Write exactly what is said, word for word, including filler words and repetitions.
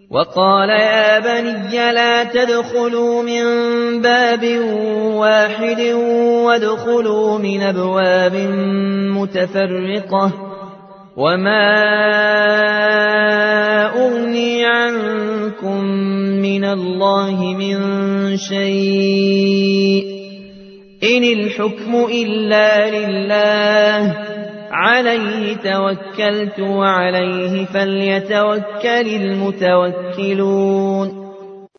وقال يا بني لا تدخلوا من باب واحد وادخلوا من أبواب متفرقة وما أغني عنكم من الله من شيء إن الحكم إلا لله عليه توكلت وعليه فليتوكل المتوكلون